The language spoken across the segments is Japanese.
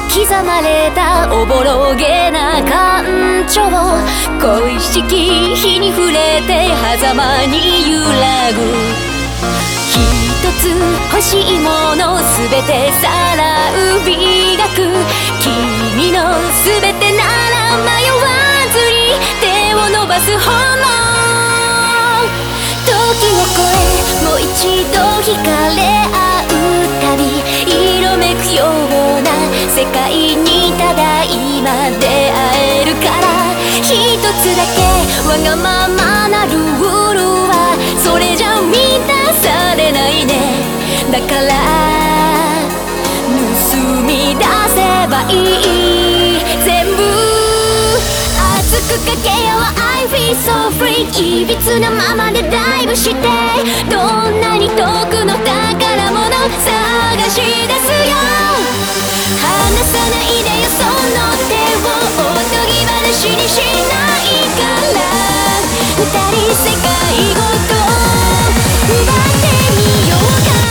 刻まれたおぼろげな感情、恋しき日に触れて狭間に揺らぐ。一つ欲しいものすべてさらう美学、君のすべてなら迷わずに手を伸ばす炎。時を超えもう一度惹かれ合うたび、色めくような世界にただ今出会えるから、一つだけわがままなルールはそれじゃ満たされないね。だから盗み出せばいい全部。熱くかけよう I feel so free、 いびつなままでダイブして、どんなに遠くの宝物探し出すよ。離さないでよその手を、おとぎ話にしないから、二人世界ごと奪ってみようか。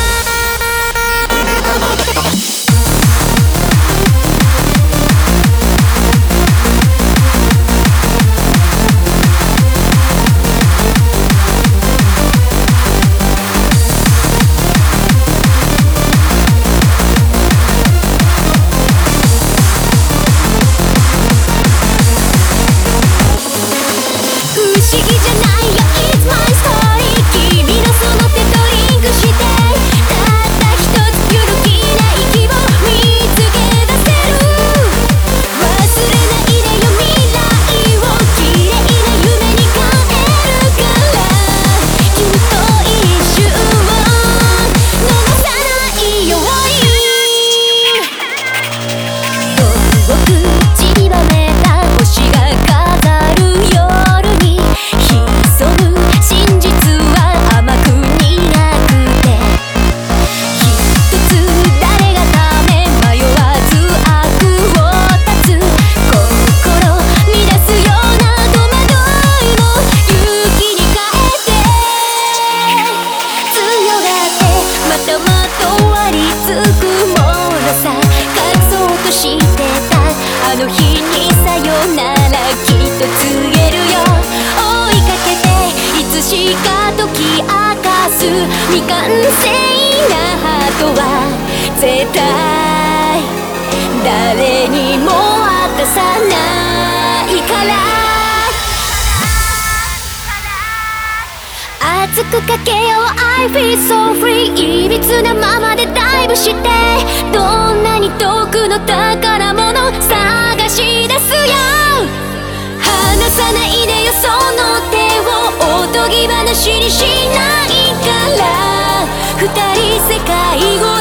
あの日にさよならきっと告げるよ。追いかけていつしか解き明かす未完成なハートは絶対誰にも渡さないから。熱くかけよう I feel so free、 いびつなままでダイブして、どんなに遠くの宝物探し出すよ。離さないでよその手を、おとぎ話にしないから、二人世界ご